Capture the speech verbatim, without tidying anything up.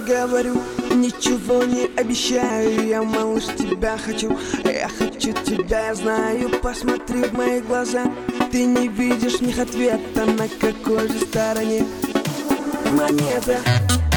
говорю, ничего не обещаю. Я, малыш, тебя хочу, я хочу тебя, я знаю. Посмотри в мои глаза, ты не видишь в них ответа. На какой же стороне монета?